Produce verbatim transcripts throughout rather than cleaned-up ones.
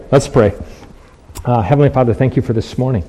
Let's pray. Uh, Heavenly Father, thank you for this morning.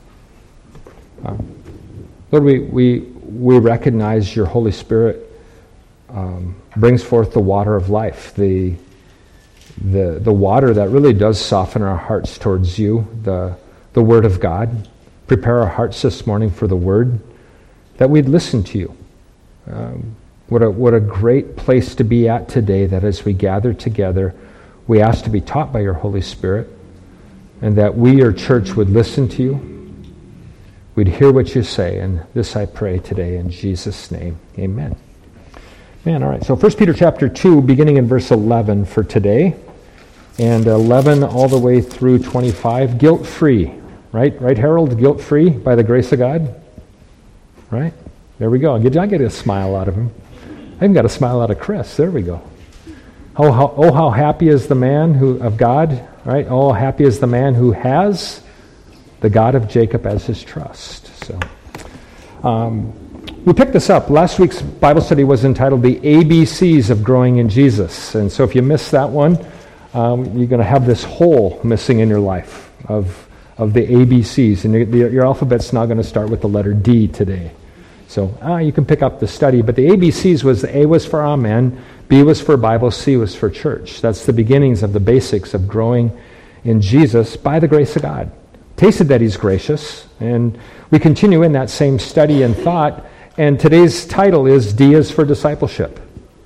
Uh, Lord, we, we, we recognize your Holy Spirit um, brings forth the water of life, the, the, the water that really does soften our hearts towards you, the, the Word of God. Prepare our hearts this morning for the Word, that we'd listen to you. Um, what a, what a great place to be at today, that as we gather together, we ask to be taught by your Holy Spirit, and that we, your church, would listen to you. We'd hear what you say, and this I pray today in Jesus' name. Amen. Man, all right. So First Peter chapter two, beginning in verse eleven for today, and eleven all the way through twenty-five, guilt-free. Right? Right, Harold? Guilt-free by the grace of God? Right? There we go. Did I get a smile out of him? I even got a smile out of Chris. There we go. Oh, how, oh, how happy is the man who of God, right? Oh, happy is the man who has the God of Jacob as his trust. So, um, we picked this up. Last week's Bible study was entitled "The A B Cs of Growing in Jesus," and so if you missed that one, um, you're going to have this hole missing in your life of of the A B Cs, and your, your alphabet's now going to start with the letter D today. So uh, you can pick up the study, but the A B Cs was, the A was for Amen, B was for Bible, C was for church. That's the beginnings of the basics of growing in Jesus by the grace of God. Tasted that he's gracious, and we continue in that same study and thought, and today's title is D is for discipleship.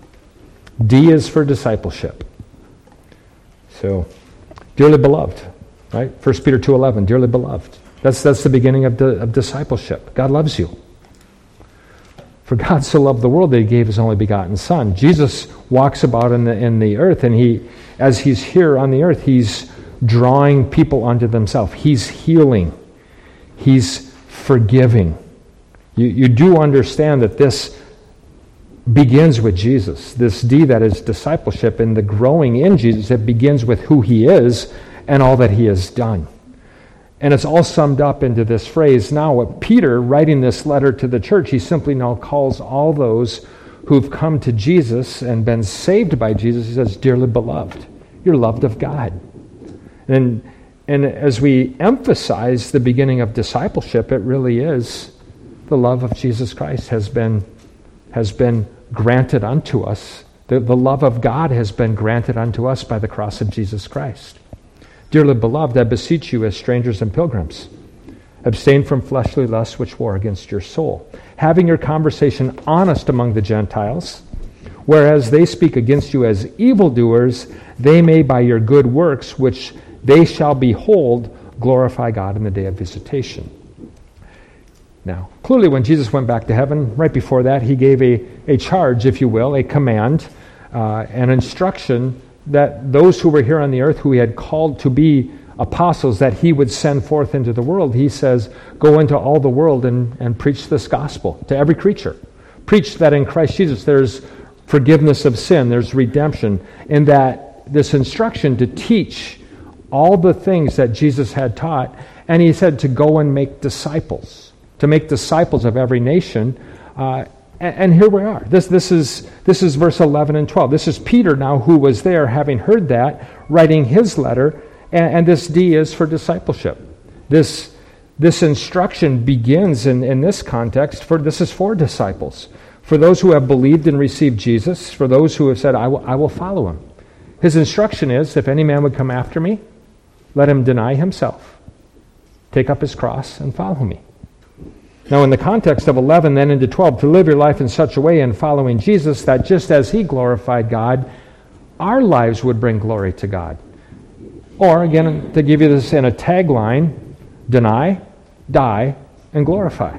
D is for discipleship. So, dearly beloved, right? First Peter two eleven, dearly beloved. That's, that's the beginning of, the, of discipleship. God loves you. For God so loved the world that he gave his only begotten Son. Jesus walks about in the in the earth, and he, as he's here on the earth, he's drawing people unto himself. He's healing. He's forgiving. You, you do understand that this begins with Jesus. This D that is discipleship, and the growing in Jesus, it begins with who he is and all that he has done. And it's all summed up into this phrase. Now, what Peter, writing this letter to the church, he simply now calls all those who've come to Jesus and been saved by Jesus, he says, dearly beloved, you're loved of God. And, and as we emphasize the beginning of discipleship, it really is the love of Jesus Christ has been, has been granted unto us. The, the love of God has been granted unto us by the cross of Jesus Christ. Dearly beloved, I beseech you as strangers and pilgrims, abstain from fleshly lusts which war against your soul, having your conversation honest among the Gentiles, whereas they speak against you as evildoers, they may by your good works, which they shall behold, glorify God in the day of visitation. Now, clearly when Jesus went back to heaven, right before that, he gave a, a charge, if you will, a command, uh, an instruction that those who were here on the earth who he had called to be apostles that he would send forth into the world, he says, go into all the world and, and preach this gospel to every creature. Preach that in Christ Jesus there's forgiveness of sin, there's redemption, and that this instruction to teach all the things that Jesus had taught, and he said to go and make disciples, to make disciples of every nation. Uh, And here we are. This, this is this is verse eleven and twelve. This is Peter now, who was there, having heard that, writing his letter, and, and this D is for discipleship. This this instruction begins in, in this context, for this is for disciples, for those who have believed and received Jesus, for those who have said, I will, I will follow him. His instruction is, if any man would come after me, let him deny himself, take up his cross, and follow me. Now, in the context of eleven, then into twelve, to live your life in such a way in following Jesus that just as he glorified God, our lives would bring glory to God. Or, again, to give you this in a tagline, deny, die, and glorify.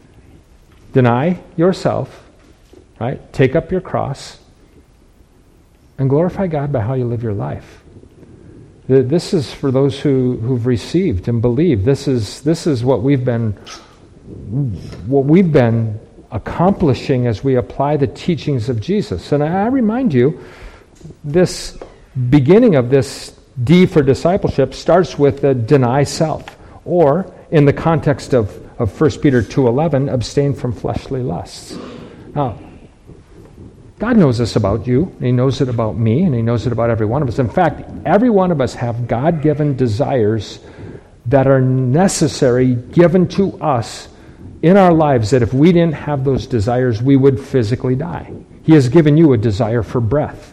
Deny yourself, right? Take up your cross, and glorify God by how you live your life. This is for those who, who've received and believed. This is, this is what we've been what we've been accomplishing as we apply the teachings of Jesus. And I remind you, this beginning of this D for discipleship starts with the deny self, or in the context of, of First Peter two eleven, abstain from fleshly lusts. Now, God knows this about you, and He knows it about me, and He knows it about every one of us. In fact, every one of us have God-given desires that are necessary, given to us in our lives, that if we didn't have those desires, we would physically die. He has given you a desire for breath.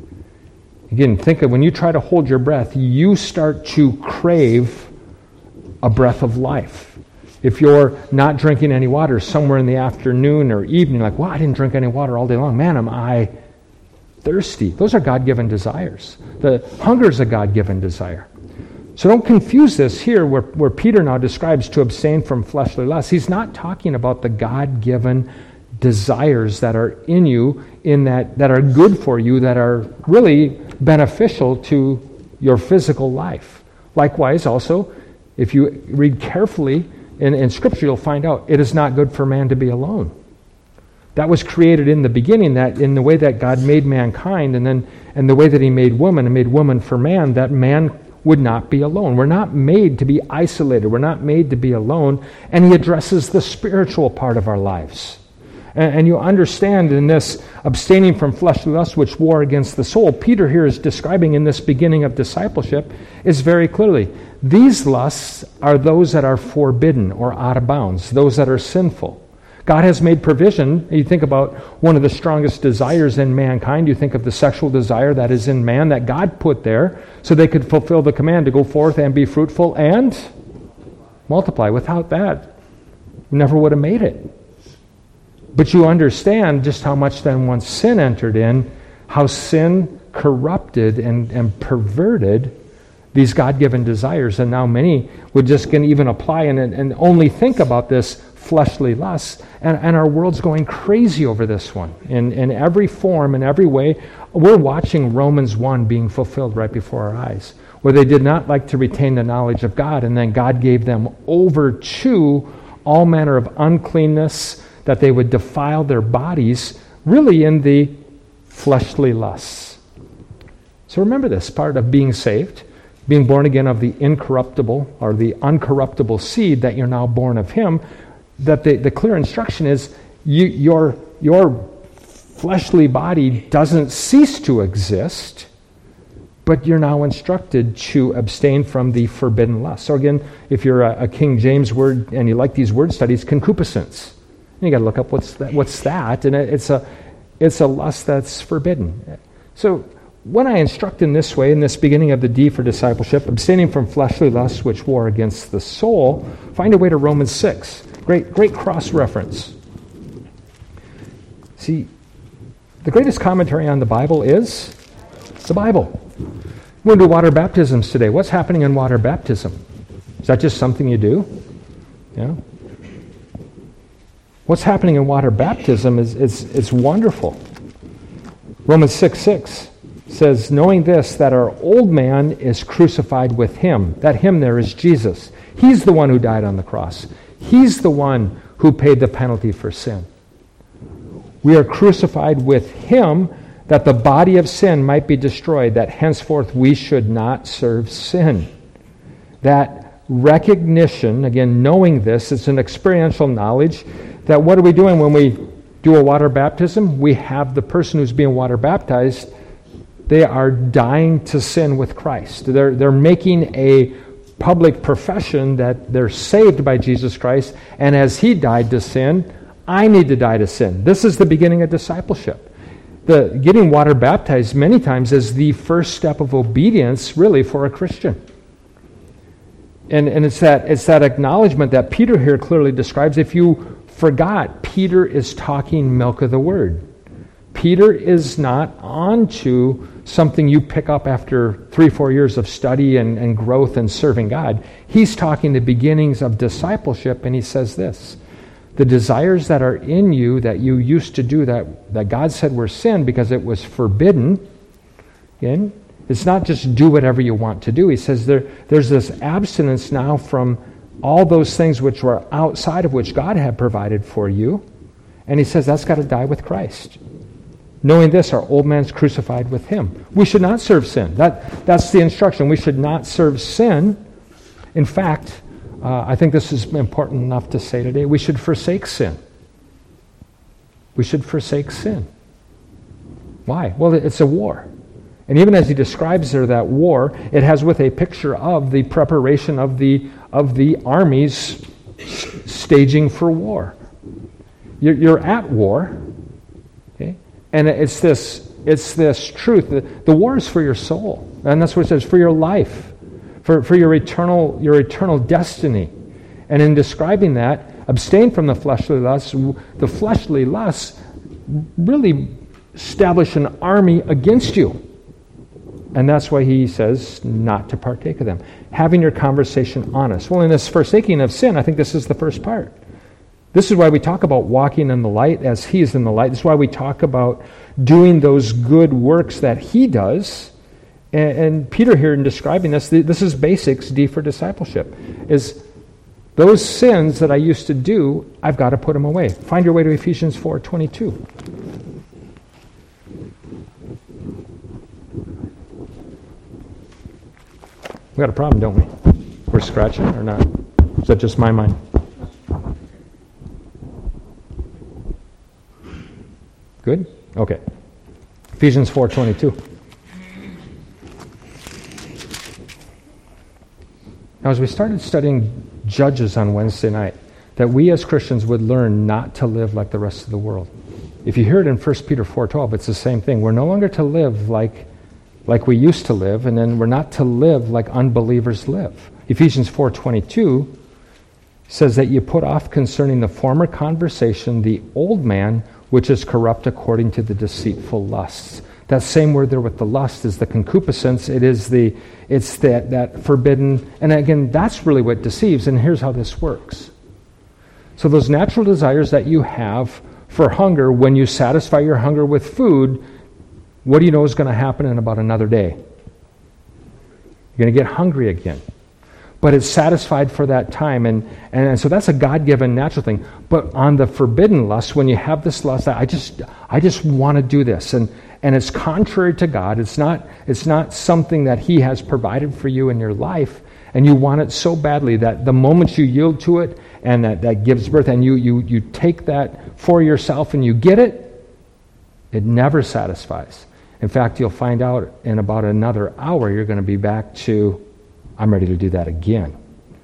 Again, think of when you try to hold your breath, you start to crave a breath of life. If you're not drinking any water somewhere in the afternoon or evening, like, well, I didn't drink any water all day long. Man, am I thirsty. Those are God-given desires. The hunger is a God-given desire. So don't confuse this here where, where Peter now describes to abstain from fleshly lusts. He's not talking about the God-given desires that are in you, in that, that are good for you, that are really beneficial to your physical life. Likewise, also, if you read carefully in, in Scripture, you'll find out it is not good for man to be alone. That was created in the beginning, that in the way that God made mankind, and then and the way that He made woman and made woman for man, that man would not be alone. We're not made to be isolated. We're not made to be alone. And He addresses the spiritual part of our lives. And, and you understand in this abstaining from fleshly lusts which war against the soul, Peter here is describing in this beginning of discipleship is very clearly, these lusts are those that are forbidden or out of bounds, those that are sinful. God has made provision. You think about one of the strongest desires in mankind. You think of the sexual desire that is in man that God put there so they could fulfill the command to go forth and be fruitful and multiply. Without that, we never would have made it. But you understand just how much then once sin entered in, how sin corrupted and, and perverted these God-given desires. And now many would just can even apply and, and only think about this fleshly lusts, and, and our world's going crazy over this one. In, in every form, in every way, we're watching Romans one being fulfilled right before our eyes, where they did not like to retain the knowledge of God, and then God gave them over to all manner of uncleanness, that they would defile their bodies, really in the fleshly lusts. So remember this, part of being saved, being born again of the incorruptible, or the uncorruptible seed, that you're now born of Him, that the, the clear instruction is you, your, your fleshly body doesn't cease to exist, but you're now instructed to abstain from the forbidden lust. So again, if you're a, a King James word and you like these word studies, concupiscence. You got to look up what's that, what's that, and it, it's a it's a lust that's forbidden. So when I instruct in this way, in this beginning of the D for discipleship, abstaining from fleshly lusts which war against the soul, find a way to Romans six. Great, great cross-reference. See, the greatest commentary on the Bible is the Bible. We're going to do water baptisms today. What's happening in water baptism? Is that just something you do? Yeah. What's happening in water baptism is, is, is wonderful. Romans six six says, knowing this, that our old man is crucified with Him. That Him there is Jesus. He's the one who died on the cross. He's the one who paid the penalty for sin. We are crucified with Him that the body of sin might be destroyed, that henceforth we should not serve sin. That recognition, again, knowing this, it's an experiential knowledge, that what are we doing when we do a water baptism? We have the person who's being water baptized, they are dying to sin with Christ. They're, they're making a public profession that they're saved by Jesus Christ, and as He died to sin, I need to die to sin. This is the beginning of discipleship. The getting water baptized many times is the first step of obedience, really, for a Christian. And, and it's that it's that acknowledgement that Peter here clearly describes. If you forgot, Peter is talking milk of the word. Peter is not onto something you pick up after three, four years of study and, and growth and serving God. He's talking the beginnings of discipleship, and he says this: the desires that are in you that you used to do that, that God said were sin because it was forbidden, again, it's not just do whatever you want to do. He says there, there's this abstinence now from all those things which were outside of which God had provided for you. And he says that's got to die with Christ. Knowing this, our old man's crucified with Him. We should not serve sin. That, that's the instruction. We should not serve sin. In fact, uh, I think this is important enough to say today, we should forsake sin. We should forsake sin. Why? Well, it's a war. And even as he describes there that war, it has with a picture of the preparation of the of the armies staging for war. You're, you're at war, okay? And it's this it's this truth. The, the war is for your soul, and that's what it says, for your life, for for your eternal your eternal destiny. And in describing that, abstain from the fleshly lusts. The fleshly lusts really establish an army against you. And that's why he says not to partake of them. Having your conversation honest. Well, in this forsaking of sin, I think this is the first part. This is why we talk about walking in the light as he is in the light. This is why we talk about doing those good works that he does. And, and Peter here in describing this, this is basics, D for discipleship, is those sins that I used to do, I've got to put them away. Find your way to Ephesians four twenty-two. We got a problem, don't we? We're scratching or not? Is that just my mind? Good? Okay. Ephesians four twenty-two. Now, as we started studying Judges on Wednesday night, that we as Christians would learn not to live like the rest of the world. If you hear it in First Peter four twelve, it's the same thing. We're no longer to live like like we used to live, and then we're not to live like unbelievers live. Ephesians four twenty-two says that you put off concerning the former conversation the old man, which is corrupt according to the deceitful lusts. That same word there with the lust is the concupiscence. It is the, it's that, that forbidden, and again, that's really what deceives, and here's how this works. So those natural desires that you have for hunger, when you satisfy your hunger with food, what do you know is going to happen in about another day? You're going to get hungry again. But it's satisfied for that time. And, and, and so that's a God-given natural thing. But on the forbidden lust, when you have this lust, I just I just want to do this. And, and it's contrary to God. It's not, it's not something that he has provided for you in your life. And you want it so badly that the moment you yield to it, and that, that gives birth, and you, you, you take that for yourself and you get it, it never satisfies. In fact, you'll find out in about another hour you're going to be back to, I'm ready to do that again.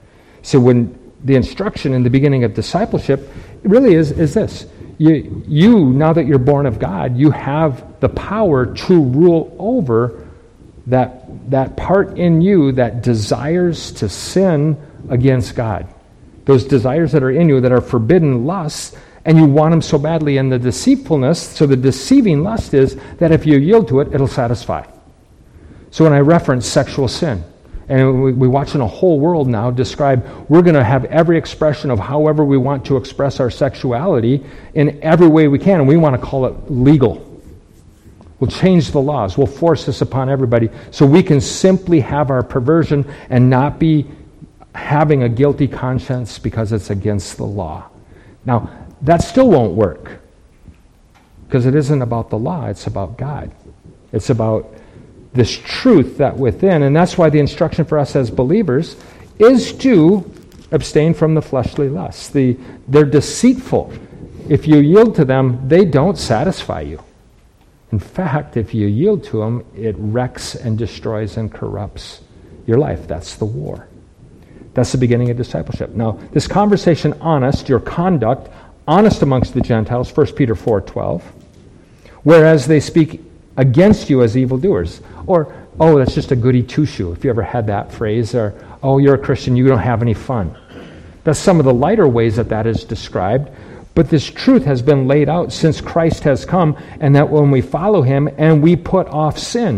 So when the instruction in the beginning of discipleship really is, is this. You, you, now that you're born of God, you have the power to rule over that, that part in you that desires to sin against God. Those desires that are in you that are forbidden lusts, and you want them so badly, and the deceitfulness, so the deceiving lust is that if you yield to it, it'll satisfy. So when I reference sexual sin, and we, we watch in a whole world now describe, we're going to have every expression of however we want to express our sexuality in every way we can, and we want to call it legal. We'll change the laws. We'll force this upon everybody so we can simply have our perversion and not be having a guilty conscience because it's against the law. Now, that still won't work because it isn't about the law, it's about God. It's about this truth that within, and that's why the instruction for us as believers is to abstain from the fleshly lusts. The, they're deceitful. If you yield to them, they don't satisfy you. In fact, if you yield to them, it wrecks and destroys and corrupts your life. That's the war. That's the beginning of discipleship. Now, this conversation, honest, your conduct, honest amongst the Gentiles, First Peter four twelve, whereas they speak against you as evildoers. Or, oh, that's just a goody two-shoe, if you ever had that phrase. Or, oh, you're a Christian, you don't have any fun. That's some of the lighter ways that that is described. But this truth has been laid out since Christ has come, and that when we follow him and we put off sin,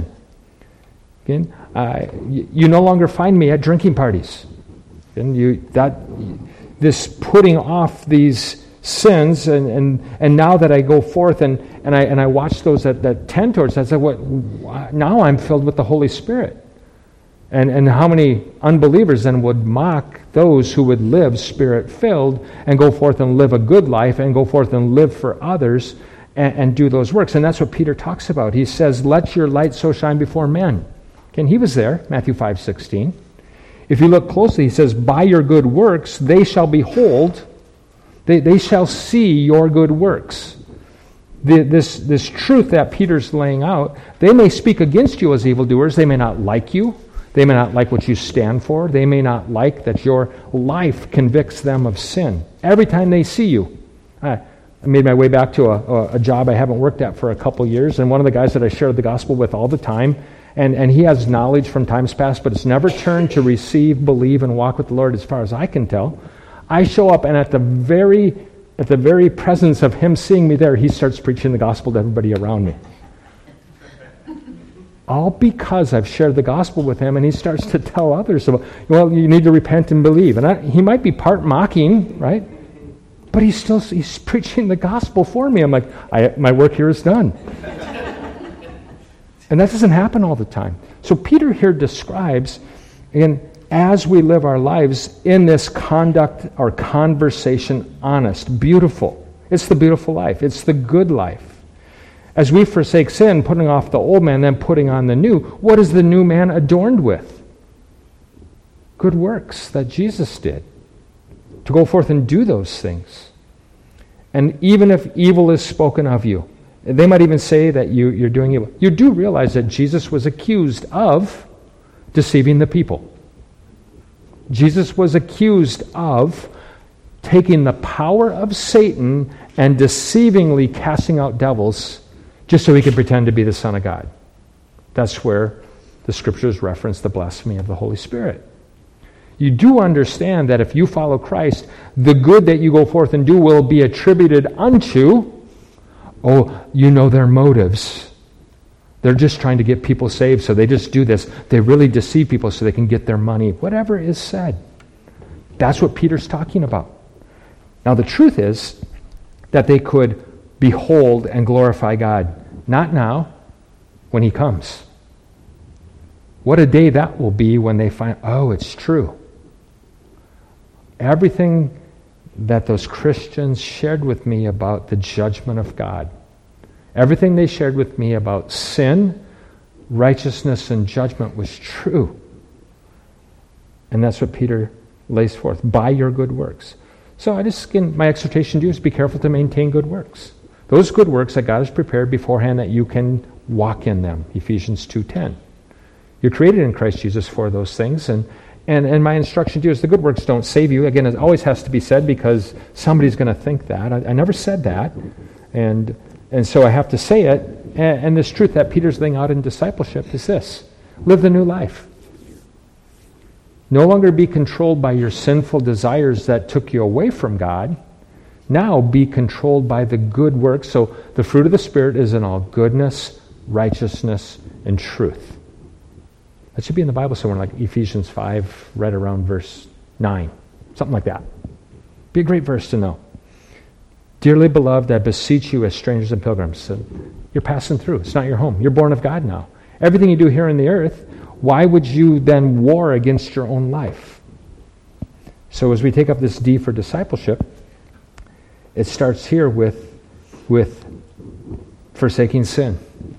okay, uh, you, you no longer find me at drinking parties. And you that this putting off these sins, and, and, and now that I go forth and, and I and I watch those that, that tend towards that, I say, what now I'm filled with the Holy Spirit. And and how many unbelievers then would mock those who would live Spirit-filled and go forth and live a good life and go forth and live for others and, and do those works. And that's what Peter talks about. He says, let your light so shine before men. Okay, and he was there, Matthew five sixteen. If you look closely, he says, by your good works they shall behold, they, they shall see your good works. the, this, this truth that Peter's laying out, they may speak against you as evildoers. They may not like you. They may not like what you stand for. They may not like that your life convicts them of sin. Every time they see you. I, I made my way back to a, a, a job I haven't worked at for a couple years, and one of the guys that I shared the gospel with all the time, and, and he has knowledge from times past, but it's never turned to receive, believe, and walk with the Lord as far as I can tell. I show up, and at the very at the very presence of him seeing me there, he starts preaching the gospel to everybody around me. All because I've shared the gospel with him, and he starts to tell others about, well, you need to repent and believe. And I, he might be part mocking, right? But he's still he's preaching the gospel for me. I'm like, I, my work here is done. And that doesn't happen all the time. So Peter here describes, again, as we live our lives in this conduct or conversation honest, beautiful. It's the beautiful life. It's the good life. As we forsake sin, putting off the old man, then putting on the new, what is the new man adorned with? Good works that Jesus did. To go forth and do those things. And even if evil is spoken of you, they might even say that you, you're doing evil. You do realize that Jesus was accused of deceiving the people. Jesus was accused of taking the power of Satan and deceivingly casting out devils just so he could pretend to be the Son of God. That's where the Scriptures reference the blasphemy of the Holy Spirit. You do understand that if you follow Christ, the good that you go forth and do will be attributed unto, oh, you know their motives. They're just trying to get people saved, so they just do this. They really deceive people so they can get their money. Whatever is said. That's what Peter's talking about. Now the truth is that they could behold and glorify God. Not now, when he comes. What a day that will be when they find, oh, it's true. Everything that those Christians shared with me about the judgment of God, everything they shared with me about sin, righteousness, and judgment was true. And that's what Peter lays forth, by your good works. So I just, again, my exhortation to you is be careful to maintain good works. Those good works that God has prepared beforehand that you can walk in them. Ephesians two ten. You're created in Christ Jesus for those things. And, and, and my instruction to you is the good works don't save you. Again, it always has to be said because somebody's going to think that. I, I never said that. And and so I have to say it. And, and this truth that Peter's laying out in discipleship is this. Live the new life. No longer be controlled by your sinful desires that took you away from God. Now be controlled by the good works. So the fruit of the Spirit is in all goodness, righteousness, and truth. That should be in the Bible somewhere, like Ephesians five, right around verse nine. Something like that. Be a great verse to know. Dearly beloved, I beseech you as strangers and pilgrims. So you're passing through. It's not your home. You're born of God now. Everything you do here on the earth, why would you then war against your own life? So as we take up this D for discipleship, it starts here with, with forsaking sin.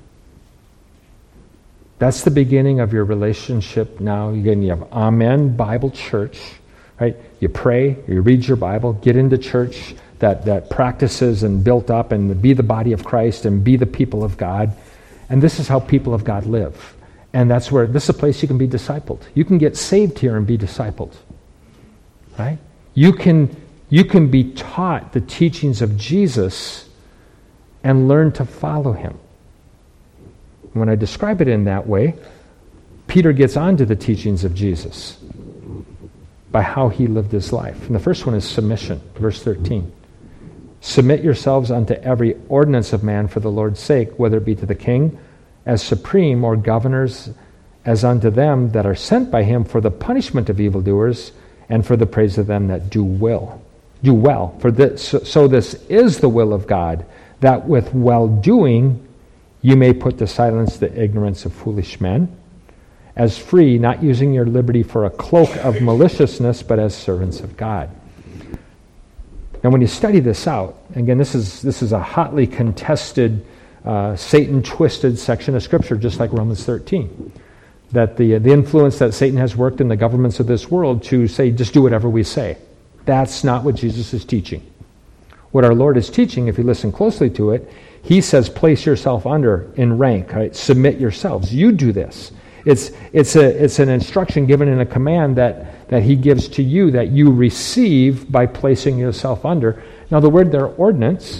That's the beginning of your relationship now. Again, you have Amen Bible Church, right? You pray, you read your Bible, get into church that, that practices and built up and be the body of Christ and be the people of God. And this is how people of God live. And that's where, this is a place you can be discipled. You can get saved here and be discipled. Right? You can, you can be taught the teachings of Jesus and learn to follow him. When I describe it in that way, Peter gets onto the teachings of Jesus by how he lived his life. And the first one is submission, verse thirteen. Submit yourselves unto every ordinance of man for the Lord's sake, whether it be to the king as supreme or governors as unto them that are sent by him for the punishment of evildoers and for the praise of them that do will. Do well. For this, so, so this is the will of God, that with well-doing you may put to silence the ignorance of foolish men, as free, not using your liberty for a cloak of maliciousness, but as servants of God. Now when you study this out, again, this is this is a hotly contested, uh, Satan-twisted section of Scripture, just like Romans thirteen. That the, the influence that Satan has worked in the governments of this world to say, just do whatever we say. That's not what Jesus is teaching. What our Lord is teaching, if you listen closely to it, he says, place yourself under in rank, right? Submit yourselves. You do this. It's it's a it's an instruction given in a command that, that he gives to you that you receive by placing yourself under. Now the word there, ordinance,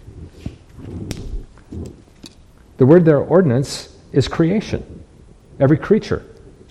the word there, ordinance, is creation. Every creature.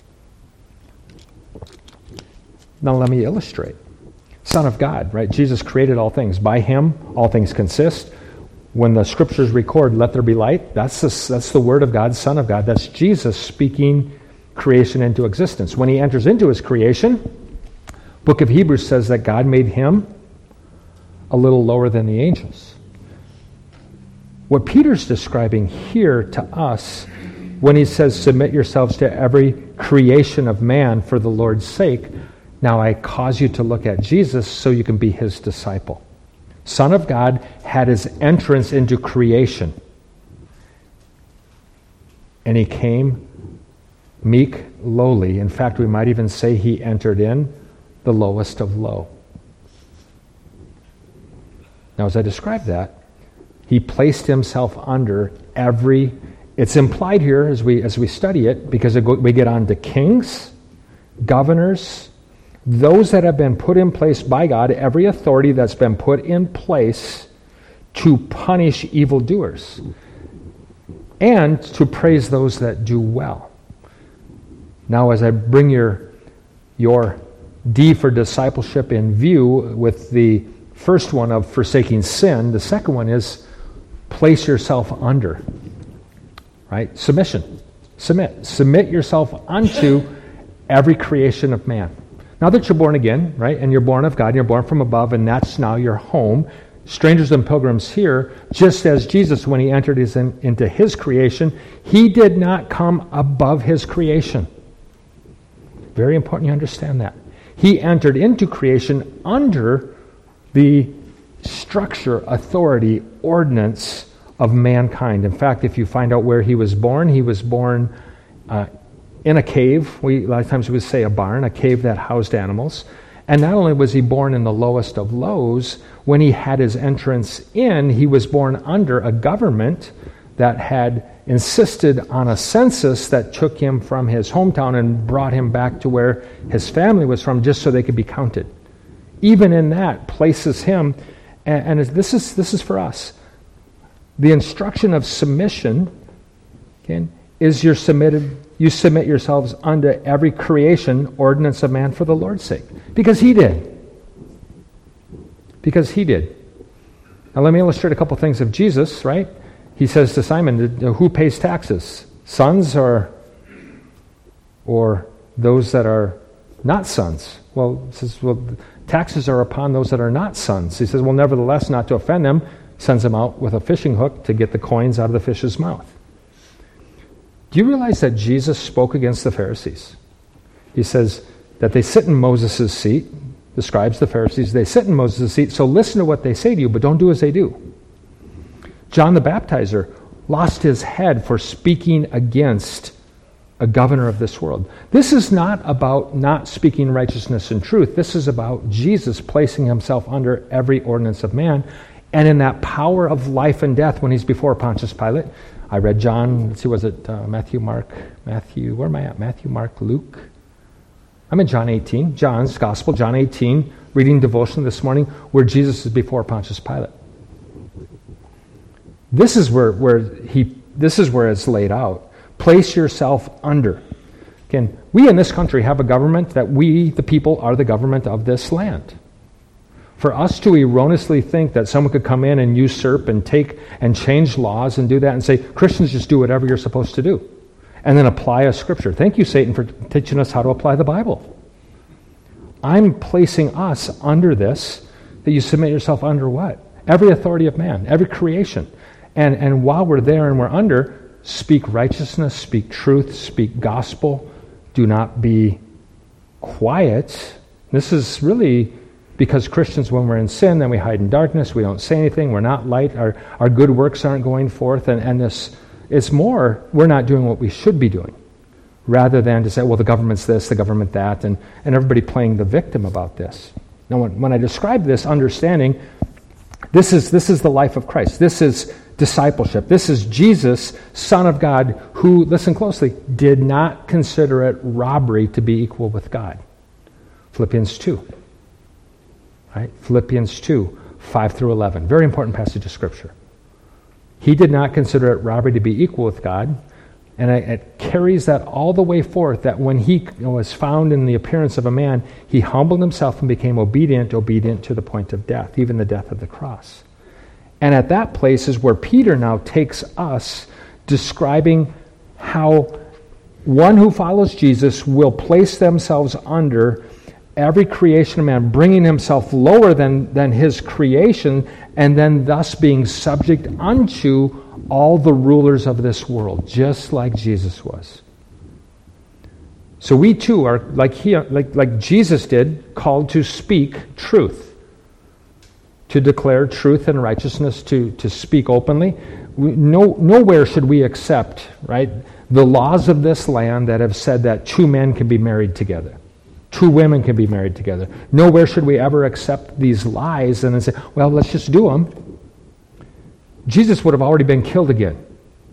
Now let me illustrate. Son of God, right? Jesus created all things. By him, all things consist. When the scriptures record, let there be light, that's the, that's the word of God, Son of God. That's Jesus speaking creation into existence. When he enters into his creation, book of Hebrews says that God made him a little lower than the angels. What Peter's describing here to us when he says, submit yourselves to every creation of man for the Lord's sake, now I cause you to look at Jesus so you can be his disciple. Son of God had his entrance into creation. And he came meek, lowly. In fact, we might even say he entered in the lowest of low. Now, as I describe that, he placed himself under every, it's implied here as we as we study it, because it go, we get on to kings, governors, those that have been put in place by God, every authority that's been put in place to punish evildoers and to praise those that do well. Now, as I bring your, your D for discipleship in view with the first one of forsaking sin, the second one is place yourself under, right? Submission. Submit. Submit yourself unto every creation of man. Now that you're born again, right, and you're born of God, and you're born from above, and that's now your home, strangers and pilgrims here, just as Jesus, when he entered his in, into his creation, he did not come above his creation. Very important you understand that. He entered into creation under the structure, authority, ordinance of mankind. In fact, if you find out where he was born, he was born uh, in a cave. We, a lot of times we would say a barn, a cave that housed animals. And not only was he born in the lowest of lows, when he had his entrance in, he was born under a government that had insisted on a census that took him from his hometown and brought him back to where his family was from just so they could be counted. Even in that places him, and, and this is this is for us. The instruction of submission, okay, is you're submitted, you submit yourselves unto every creation, ordinance of man for the Lord's sake. Because he did. Because he did. Now let me illustrate a couple things of Jesus, right? He says to Simon, who pays taxes? Sons or, or those that are not sons? Well, he says, well, taxes are upon those that are not sons. He says, well, nevertheless, not to offend them, sends them out with a fishing hook to get the coins out of the fish's mouth. Do you realize that Jesus spoke against the Pharisees? He says that they sit in Moses' seat, the scribes, the Pharisees, they sit in Moses' seat, so listen to what they say to you, but don't do as they do. John the Baptizer lost his head for speaking against a governor of this world. This is not about not speaking righteousness and truth. This is about Jesus placing himself under every ordinance of man, and in that power of life and death when he's before Pontius Pilate. I read John, let's see, was it uh, Matthew, Mark, Matthew, where am I at? Matthew, Mark, Luke. I'm in John eighteen, John's Gospel, John eighteen, reading devotion this morning, where Jesus is before Pontius Pilate. This is where, where he. This is where it's laid out. Place yourself under. Again, we in this country have a government that we, the people, are the government of this land. For us to erroneously think that someone could come in and usurp and take and change laws and do that and say, Christians just do whatever you're supposed to do, and then apply a scripture. Thank you, Satan, for teaching us how to apply the Bible. I'm placing us under this, that you submit yourself under what? Every authority of man, every creation. And, and while we're there and we're under, speak righteousness, speak truth, speak gospel. Do not be quiet. This is really... Because Christians, when we're in sin, then we hide in darkness, we don't say anything, we're not light, our, our good works aren't going forth, and, and this, it's more, we're not doing what we should be doing, rather than to say, well, the government's this, the government that, and, and everybody playing the victim about this. Now, when, when I describe this understanding, this is, this is the life of Christ. This is discipleship. This is Jesus, Son of God, who, listen closely, did not consider it robbery to be equal with God. Philippians two. Right? Philippians two, five through eleven. Very important passage of Scripture. He did not consider it robbery to be equal with God. And it carries that all the way forth, that when he was found in the appearance of a man, he humbled himself and became obedient, obedient to the point of death, even the death of the cross. And at that place is where Peter now takes us, describing how one who follows Jesus will place themselves under every creation of man, bringing himself lower than, than his creation, and then thus being subject unto all the rulers of this world, just like Jesus was. So we too are, like he, like, like Jesus did, called to speak truth, to declare truth and righteousness, to, to speak openly. We, no, nowhere should we accept, right, the laws of this land that have said that two men can be married together. Two women can be married together. Nowhere should we ever accept these lies and then say, well, let's just do them. Jesus would have already been killed again.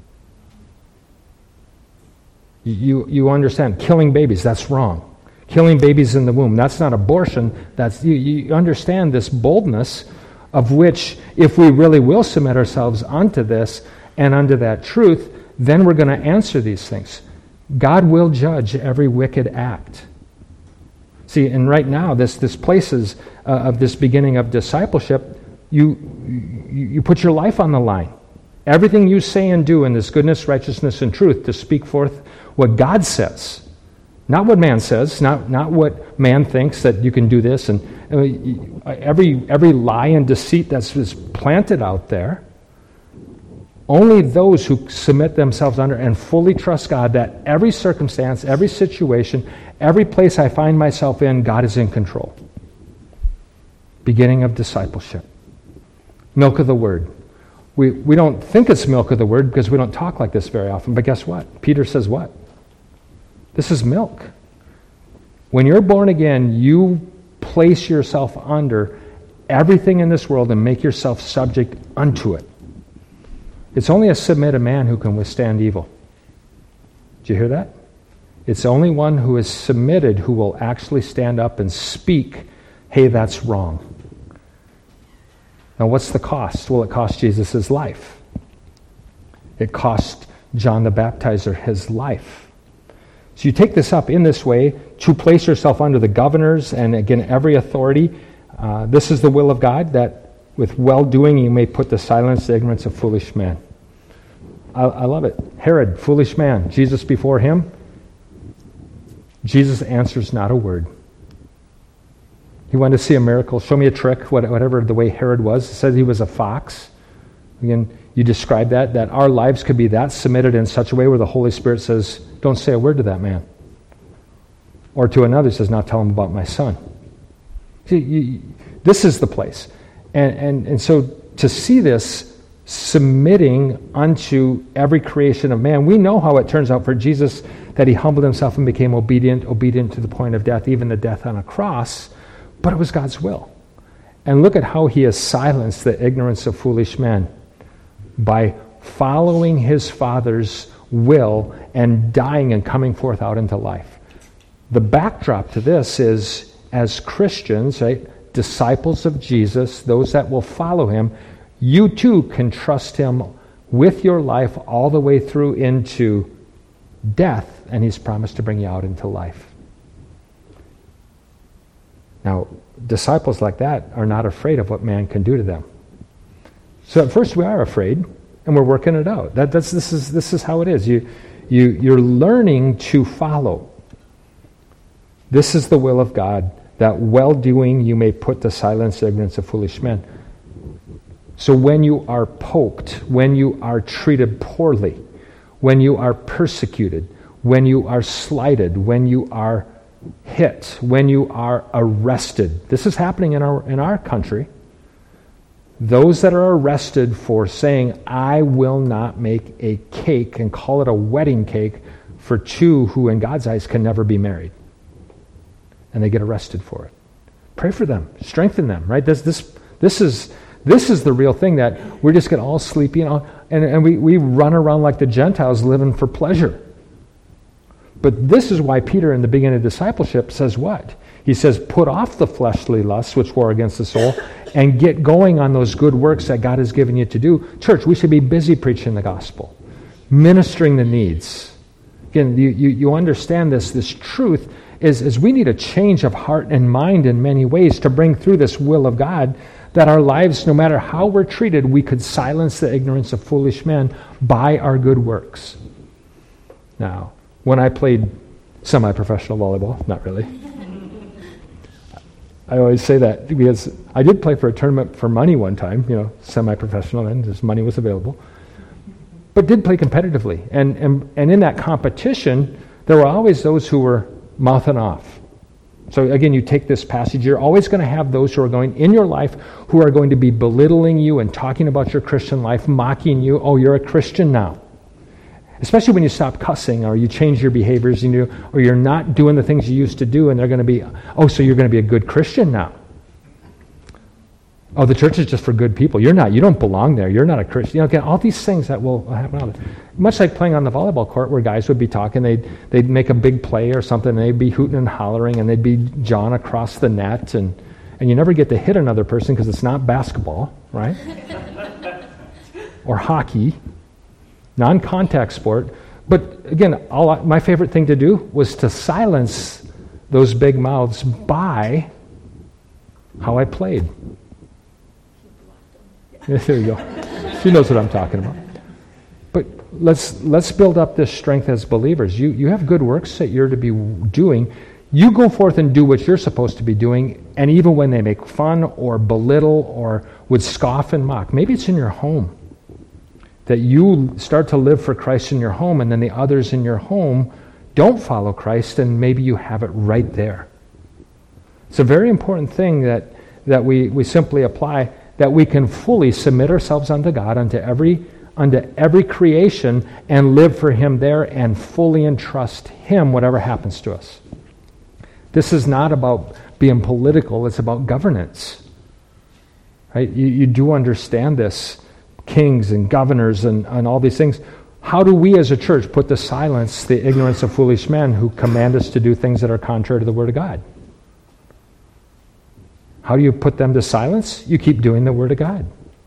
You, you understand, killing babies, that's wrong. Killing babies in the womb, that's not abortion. That's you, you understand this boldness of which, if we really will submit ourselves unto this and unto that truth, then we're going to answer these things. God will judge every wicked act. See, and right now, this this places uh, of this beginning of discipleship, you, you you put your life on the line. Everything you say and do in this goodness, righteousness, and truth to speak forth what God says. Not what man says, not, not what man thinks that you can do this. And uh, every, every lie and deceit that's is planted out there, only those who submit themselves under and fully trust God that every circumstance, every situation, every place I find myself in, God is in control. Beginning of discipleship. Milk of the Word. We, we don't think it's milk of the Word because we don't talk like this very often, but guess what? Peter says what? This is milk. When you're born again, you place yourself under everything in this world and make yourself subject unto it. It's only a submitted man who can withstand evil. Did you hear that? It's only one who is submitted who will actually stand up and speak, hey, that's wrong. Now, what's the cost? Well, it cost Jesus his life. It cost John the Baptizer his life. So you take this up in this way to place yourself under the governors and, again, every authority. Uh, this is the will of God, that with well-doing you may put to silence the ignorance of foolish men. I, I love it. Herod, foolish man. Jesus before him. Jesus answers not a word. He wanted to see a miracle. Show me a trick, whatever the way Herod was. It said he was a fox. Again, you describe that, that our lives could be that submitted in such a way where the Holy Spirit says, don't say a word to that man. Or to another says, not tell him about my son. See, you, this is the place. And, and, and so to see this submitting unto every creation of man, we know how it turns out for Jesus, that he humbled himself and became obedient, obedient to the point of death, even the death on a cross, but it was God's will. And look at how he has silenced the ignorance of foolish men by following his Father's will and dying and coming forth out into life. The backdrop to this is, as Christians, right, disciples of Jesus, those that will follow him, you too can trust him with your life all the way through into death, and he's promised to bring you out into life. Now, disciples like that are not afraid of what man can do to them. So at first we are afraid, and we're working it out. That, that's this is this is how it is. You you you're learning to follow. This is the will of God, that well-doing you may put to silence the ignorance of foolish men. So when you are poked, when you are treated poorly, when you are persecuted, when you are slighted, when you are hit, when you are arrested. This is happening in our in our country. Those that are arrested for saying, I will not make a cake and call it a wedding cake for two who in God's eyes can never be married. And they get arrested for it. Pray for them. Strengthen them, right? This this this is This is the real thing, that we're just get all sleepy and, all, and, and we, we run around like the Gentiles living for pleasure. But this is why Peter in the beginning of discipleship says what? He says, put off the fleshly lusts which war against the soul and get going on those good works that God has given you to do. Church, we should be busy preaching the gospel, ministering the needs. Again, you, you, you understand this, this truth is, is we need a change of heart and mind in many ways to bring through this will of God, that our lives, no matter how we're treated, we could silence the ignorance of foolish men by our good works. Now, when I played semi-professional volleyball, not really, I always say that because I did play for a tournament for money one time, you know, semi-professional, and just money was available, but did play competitively. And, and, and in that competition, there were always those who were mouthing off. So again, you take this passage, you're always going to have those who are going in your life who are going to be belittling you and talking about your Christian life, mocking you. Oh, you're a Christian now. Especially when you stop cussing or you change your behaviors, you know, or you're not doing the things you used to do, and they're going to be, oh, so you're going to be a good Christian now. Oh, the church is just for good people. You're not. You don't belong there. You're not a Christian. You know, again, all these things that will happen. Much like playing on the volleyball court where guys would be talking, they'd, they'd make a big play or something, and they'd be hooting and hollering, and they'd be jawing across the net, and, and you never get to hit another person because it's not basketball, right? Or hockey, non-contact sport. But again, all I, my favorite thing to do was to silence those big mouths by how I played. Yeah, there you go. She knows what I'm talking about. But let's let's build up this strength as believers. You you have good works that you're to be doing. You go forth and do what you're supposed to be doing, and even when they make fun or belittle or would scoff and mock, maybe it's in your home, that you start to live for Christ in your home, and then the others in your home don't follow Christ, and maybe you have it right there. It's a very important thing that, that we, we simply apply, that we can fully submit ourselves unto God, unto every, unto every creation, and live for Him there and fully entrust Him whatever happens to us. This is not about being political, it's about governance. Right? You, you do understand this. Kings and governors and, and all these things. How do we as a church put to silence the ignorance of foolish men who command us to do things that are contrary to the Word of God? How do you put them to silence? You keep doing the Word of God.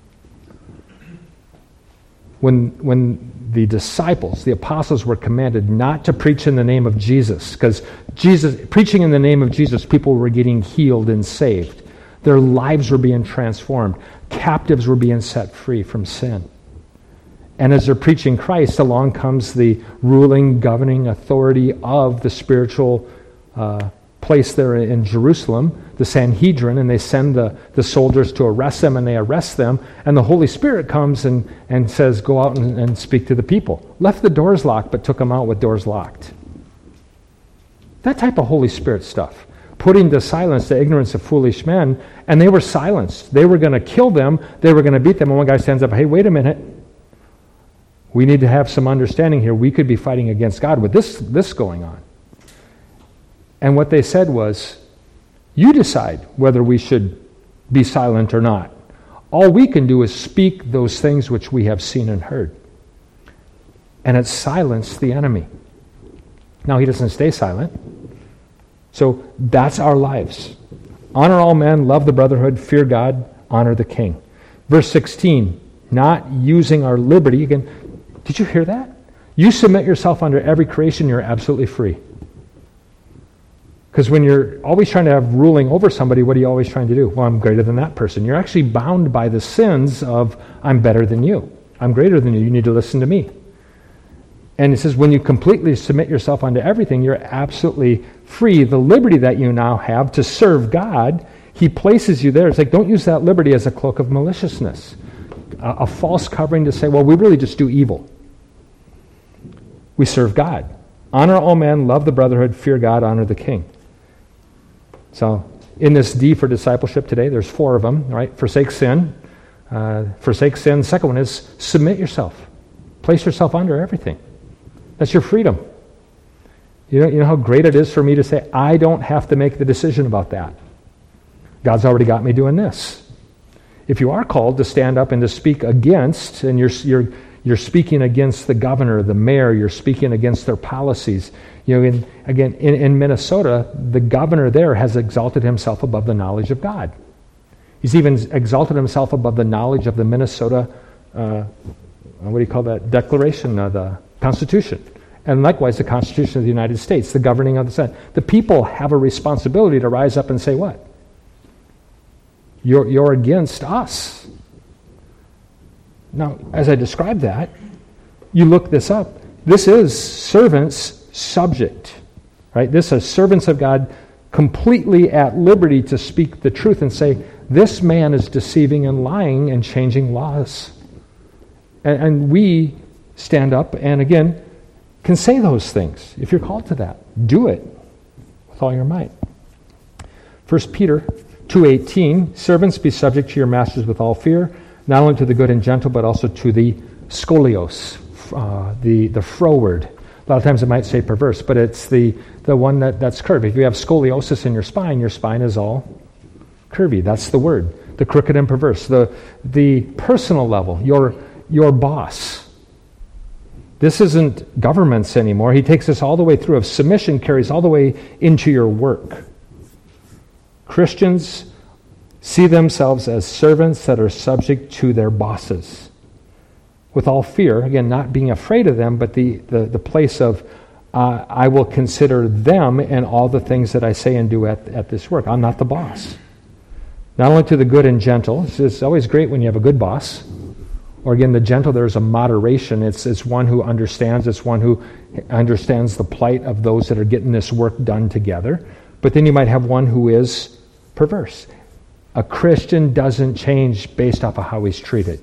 When, when the disciples, the apostles, were commanded not to preach in the name of Jesus, because Jesus, preaching in the name of Jesus, people were getting healed and saved. Their lives were being transformed. Captives were being set free from sin. And as they're preaching Christ, along comes the ruling, governing authority of the spiritual uh, place there in Jerusalem, the Sanhedrin, and they send the, the soldiers to arrest them, and they arrest them, and the Holy Spirit comes and, and says, go out and, and speak to the people. Left the doors locked, but took them out with doors locked. That type of Holy Spirit stuff. Putting to silence the ignorance of foolish men, and they were silenced. They were going to kill them. They were going to beat them. And one guy stands up, hey, wait a minute. We need to have some understanding here. We could be fighting against God with this, this going on. And what they said was, you decide whether we should be silent or not. All we can do is speak those things which we have seen and heard. And it silenced the enemy. Now, he doesn't stay silent. So that's our lives. Honor all men, love the brotherhood, fear God, honor the king. Verse sixteen, not using our liberty. Again, did you hear that? You submit yourself under every creation, you're absolutely free. Because when you're always trying to have ruling over somebody, what are you always trying to do? Well, I'm greater than that person. You're actually bound by the sins of, I'm better than you. I'm greater than you. You need to listen to me. And it says, when you completely submit yourself unto everything, you're absolutely free. The liberty that you now have to serve God, He places you there. It's like, don't use that liberty as a cloak of maliciousness, a, a false covering to say, well, we really just do evil. We serve God. Honor all men, love the brotherhood, fear God, honor the king. So, in this D for discipleship today, there's four of them, right? Forsake sin. Uh, forsake sin. The second one is submit yourself. Place yourself under everything. That's your freedom. You know, you know how great it is for me to say, I don't have to make the decision about that. God's already got me doing this. if you are called to stand up and to speak against, and you're you're you're speaking against the governor, the mayor, you're speaking against their policies. You know, in, again, in, in Minnesota, the governor there has exalted himself above the knowledge of God. He's even exalted himself above the knowledge of the Minnesota, uh, what do you call that, Declaration, uh, the Constitution. And likewise, the Constitution of the United States, the governing of the Senate. The people have a responsibility to rise up and say what? You're, you're against us. Now, as I describe that, you look this up. This is servants subject, right? This is servants of God completely at liberty to speak the truth and say, this man is deceiving and lying and changing laws. And, and we stand up and again can say those things. If you're called to that, do it with all your might. First Peter two eighteen, servants, be subject to your masters with all fear, not only to the good and gentle, but also to the scolios, uh, the, the froward. A lot of times it might say perverse, but it's the, the one that, that's curved. If you have scoliosis in your spine, your spine is all curvy. That's the word. The crooked and perverse. The, the personal level, your, your boss. This isn't governments anymore. He takes us all the way through of submission, carries all the way into your work. Christians see themselves as servants that are subject to their bosses. With all fear, again, not being afraid of them, but the, the, the place of, uh, I will consider them and all the things that I say and do at, at this work. I'm not the boss. Not only to the good and gentle. It's, it's always great when you have a good boss. Or again, the gentle, there's a moderation. It's, it's one who understands. It's one who understands the plight of those that are getting this work done together. But then you might have one who is perverse. A Christian doesn't change based off of how he's treated.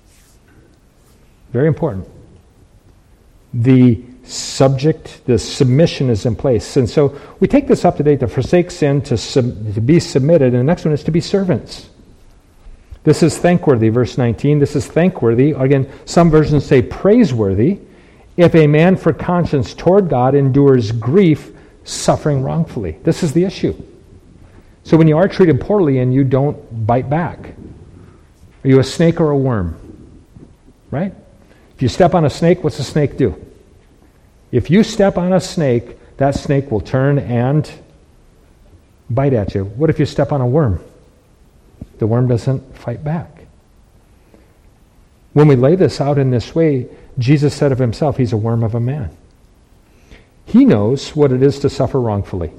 Very important. The subject, the submission is in place. And so we take this up today to forsake sin, to, sub, to be submitted, and the next one is to be servants. This is thankworthy, verse nineteen. This is thankworthy. Again, some versions say praiseworthy. If a man for conscience toward God endures grief, suffering wrongfully. This is the issue. So when you are treated poorly and you don't bite back, are you a snake or a worm? Right? If you step on a snake, what's a snake do? If you step on a snake, that snake will turn and bite at you. What if you step on a worm? The worm doesn't fight back. When we lay this out in this way, Jesus said of himself, he's a worm of a man. He knows what it is to suffer wrongfully.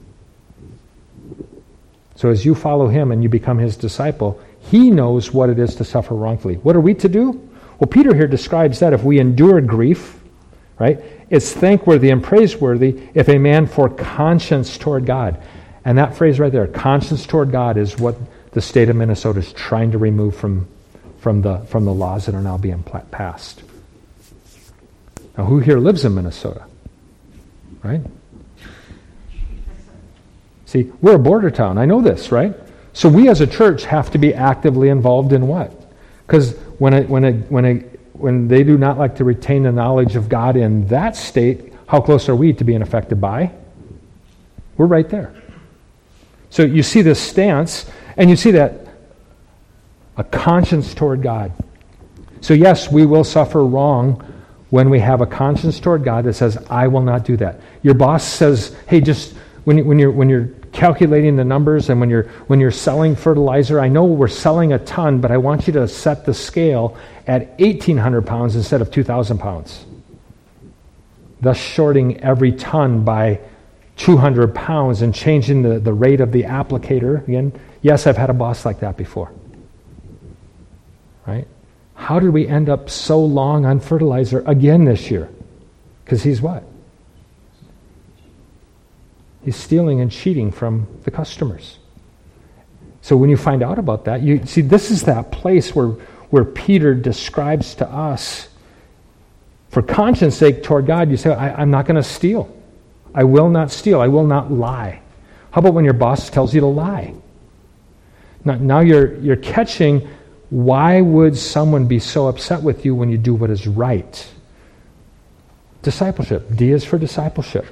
So as you follow him and you become his disciple, he knows what it is to suffer wrongfully. What are we to do? Well, Peter here describes that if we endure grief, right, it's thankworthy and praiseworthy if a man for conscience toward God. And that phrase right there, conscience toward God, is what the state of Minnesota is trying to remove from, from, the, from the laws that are now being passed. Now, who here lives in Minnesota? Right? See, we're a border town. I know this, right? So we as a church have to be actively involved in what? Because when a, when a, when a, when they do not like to retain the knowledge of God in that state, how close are we to being affected by? We're right there. So you see this stance, and you see that a conscience toward God. So yes, we will suffer wrong when we have a conscience toward God that says, I will not do that. Your boss says, hey, just when, you, when you're when you're calculating the numbers and when you're when you're selling fertilizer, I know we're selling a ton, but I want you to set the scale at eighteen hundred pounds instead of two thousand pounds. Thus shorting every ton by two hundred pounds and changing the, the rate of the applicator. Again, yes, I've had a boss like that before. Right? How did we end up so long on fertilizer again this year? Because he's what? He's stealing and cheating from the customers. So when you find out about that, you see this is that place where, where Peter describes to us, for conscience sake toward God, you say, I, I'm not going to steal. I will not steal. I will not lie. How about when your boss tells you to lie? Now, now you're you're catching, why would someone be so upset with you when you do what is right? Discipleship. D is for discipleship.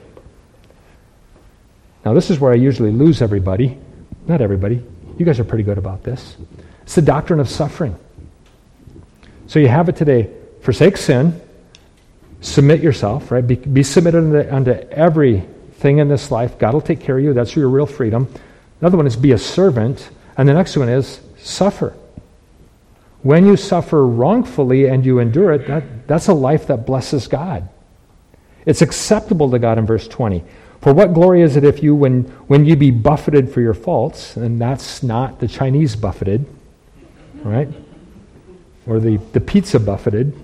Now this is where I usually lose everybody. Not everybody. You guys are pretty good about this. It's the doctrine of suffering. So you have it today. Forsake sin. Submit yourself, right? Be, be submitted unto, unto everything in this life. God will take care of you. That's your real freedom. Another one is be a servant. And the next one is suffer. When you suffer wrongfully and you endure it, that, that's a life that blesses God. It's acceptable to God in verse twenty. For what glory is it if you, when, when you be buffeted for your faults, and that's not the Chinese buffeted, right? Or the, the pizza buffeted.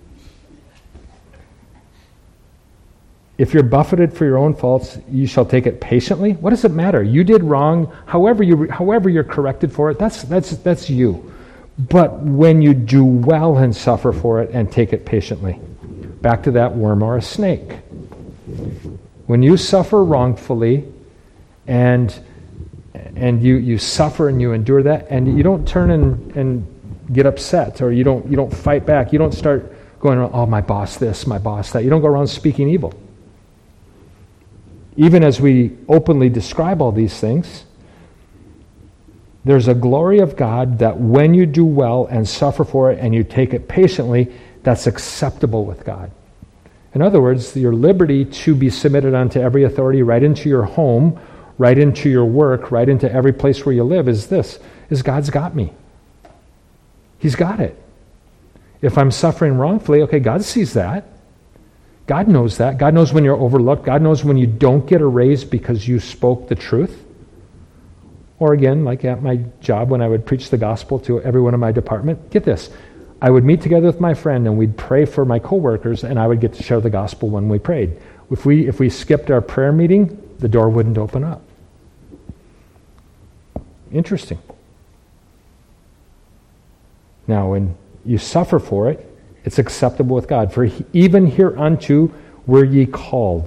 If you're buffeted for your own faults, you shall take it patiently. What does it matter? You did wrong. However you however you're corrected for it, that's that's that's you. But when you do well and suffer for it and take it patiently, back to that worm or a snake. When you suffer wrongfully, and and you you suffer and you endure that, and you don't turn and and get upset, or you don't you don't fight back. You don't start going around, oh, my boss this, my boss that. You don't go around speaking evil. Even as we openly describe all these things, there's a glory of God that when you do well and suffer for it and you take it patiently, that's acceptable with God. In other words, your liberty to be submitted unto every authority right into your home, right into your work, right into every place where you live is this, is God's got me. He's got it. If I'm suffering wrongfully, okay, God sees that. God knows that. God knows when you're overlooked. God knows when you don't get a raise because you spoke the truth. Or again, like at my job when I would preach the gospel to everyone in my department, get this. I would meet together with my friend and we'd pray for my coworkers, and I would get to share the gospel when we prayed. If we if we skipped our prayer meeting, the door wouldn't open up. Interesting. Now, when you suffer for it, it's acceptable with God. For even hereunto were ye called,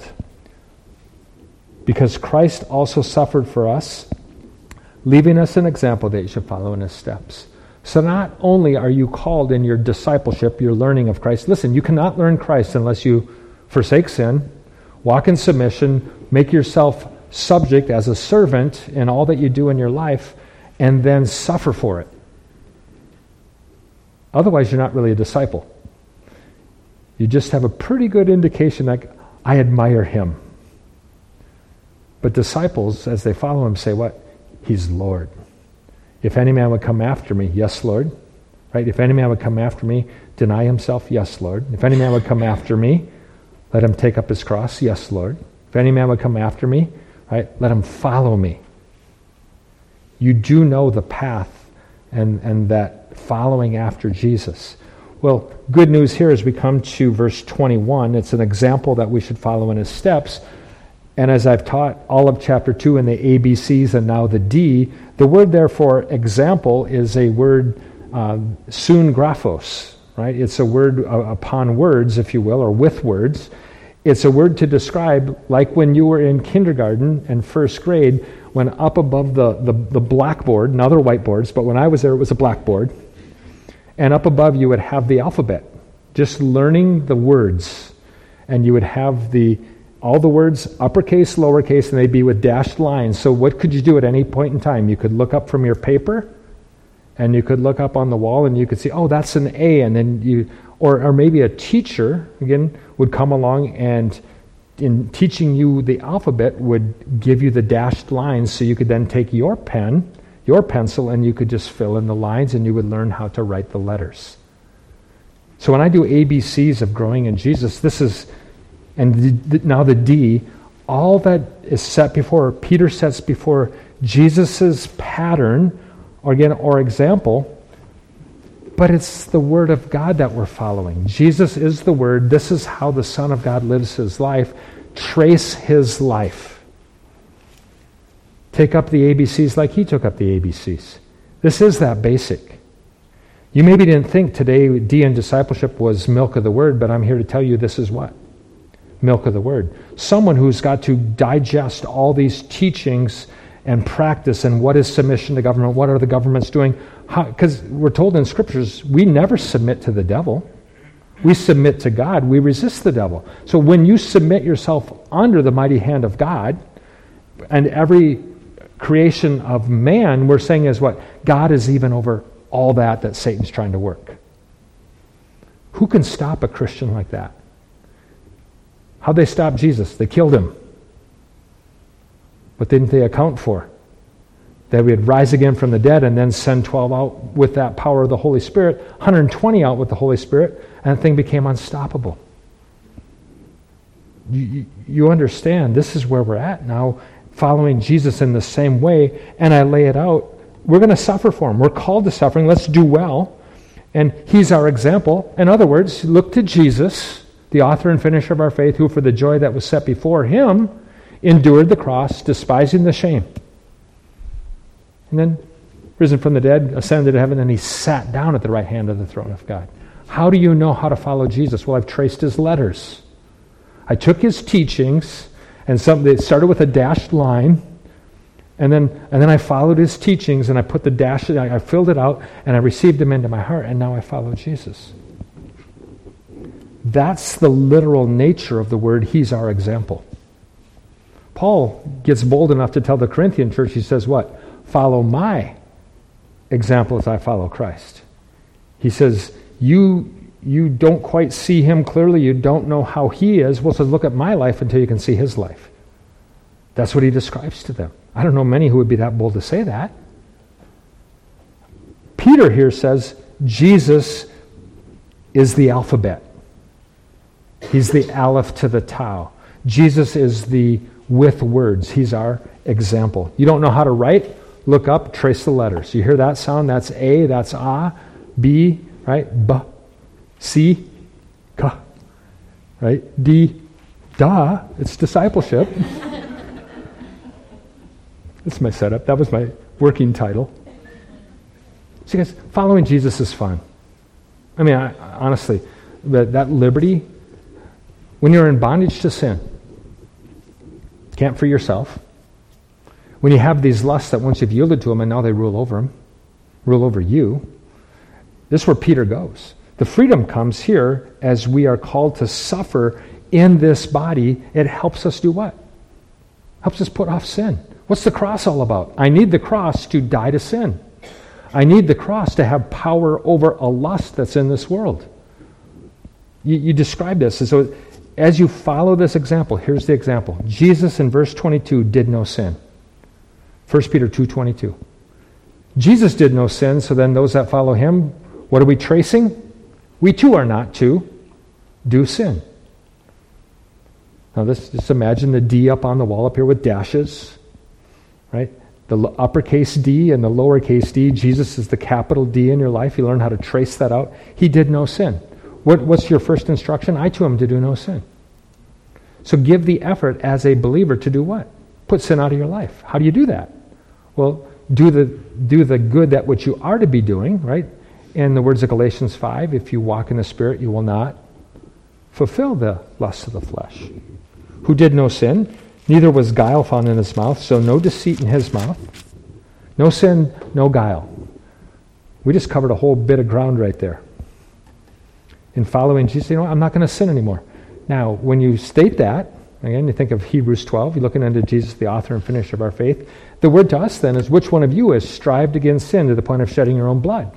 because Christ also suffered for us, leaving us an example that you should follow in his steps. So not only are you called in your discipleship, your learning of Christ. Listen, you cannot learn Christ unless you forsake sin, walk in submission, make yourself subject as a servant in all that you do in your life, and then suffer for it. Otherwise, you're not really a disciple. You just have a pretty good indication that I admire him. But disciples, as they follow him, say what? He's Lord. If any man would come after me, yes, Lord. Right? If any man would come after me, deny himself, yes, Lord. If any man would come after me, let him take up his cross, yes, Lord. If any man would come after me, right, let him follow me. You do know the path and, and that following after Jesus. Well, good news here as we come to verse twenty-one. It's an example that we should follow in his steps. And as I've taught all of chapter two and the A B Cs and now the D, the word there for example is a word, uh, sun graphos, right? It's a word uh, upon words, if you will, or with words. It's a word to describe, like when you were in kindergarten and first grade, when up above the, the, the blackboard, now they're whiteboards, but when I was there it was a blackboard, and up above you would have the alphabet, just learning the words, and you would have the all the words, uppercase, lowercase, and they'd be with dashed lines. So what could you do at any point in time? You could look up from your paper, and you could look up on the wall, and you could see, oh, that's an A, and then you, or, or maybe a teacher, again, would come along and in teaching you the alphabet would give you the dashed lines so you could then take your pen, your pencil, and you could just fill in the lines, and you would learn how to write the letters. So when I do A B Cs of growing in Jesus, this is, and the, the, now the D, all that is set before, Peter sets before Jesus' pattern, or again, or example, but it's the Word of God that we're following. Jesus is the Word. This is how the Son of God lives his life. Trace his life. Take up the A B Cs like he took up the A B Cs. This is that basic. You maybe didn't think today D in discipleship was milk of the Word, but I'm here to tell you this is what? Milk of the Word. Someone who's got to digest all these teachings and practice, and what is submission to government, what are the governments doing? Because we're told in scriptures, we never submit to the devil. We submit to God. We resist the devil. So when you submit yourself under the mighty hand of God, and every creation of man, we're saying is what? God is even over all that that Satan's trying to work. Who can stop a Christian like that? How'd they stop Jesus? They killed him. What didn't they account for? That we would rise again from the dead and then send twelve out with that power of the Holy Spirit, one hundred twenty out with the Holy Spirit, and the thing became unstoppable. You, you, you understand, this is where we're at now, following Jesus in the same way, and I lay it out. We're going to suffer for him. We're called to suffering. Let's do well. And he's our example. In other words, look to Jesus, the author and finisher of our faith, who for the joy that was set before him endured the cross, despising the shame. And then, risen from the dead, ascended to heaven, and he sat down at the right hand of the throne of God. How do you know how to follow Jesus? Well, I've traced his letters. I took his teachings, and some, they started with a dashed line, and then and then I followed his teachings, and I put the dash, I, I filled it out, and I received them into my heart, and now I follow Jesus. That's the literal nature of the word, he's our example. Paul gets bold enough to tell the Corinthian church, he says what? Follow my example as I follow Christ. He says, you you don't quite see him clearly, you don't know how he is. Well, so look at my life until you can see his life. That's what he describes to them. I don't know many who would be that bold to say that. Peter here says, Jesus is the alphabet. He's the aleph to the tau. Jesus is the with words. He's our example. You don't know how to write? Look up, trace the letters. You hear that sound? That's A, that's A, B, right? B, C, K, right? D, da. It's discipleship. That's my setup. That was my working title. So guys, following Jesus is fun. I mean, I, honestly, that, that liberty, when you're in bondage to sin, can't free yourself. When you have these lusts that once you've yielded to them and now they rule over them, rule over you, this is where Peter goes. The freedom comes here as we are called to suffer in this body. It helps us do what? Helps us put off sin. What's the cross all about? I need the cross to die to sin. I need the cross to have power over a lust that's in this world. You, you describe this. And so as you follow this example, here's the example. Jesus in verse twenty-two did no sin. First Peter two twenty-two. Jesus did no sin, so then those that follow him, what are we tracing? We too are not to do sin. Now this, just imagine the D up on the wall up here with dashes, right? The uppercase D and the lowercase d, Jesus is the capital D in your life. You learn how to trace that out. He did no sin. What, what's your first instruction? I too am to do no sin. So give the effort as a believer to do what? Put sin out of your life. How do you do that? Well, do the do the good that which you are to be doing, right? In the words of Galatians five, if you walk in the Spirit, you will not fulfill the lusts of the flesh. Who did no sin, neither was guile found in his mouth, so no deceit in his mouth. No sin, no guile. We just covered a whole bit of ground right there. In following Jesus, you know, I'm not going to sin anymore. Now, when you state that, again, you think of Hebrews twelve, you're looking into Jesus, the author and finisher of our faith. The word to us then is, which one of you has strived against sin to the point of shedding your own blood?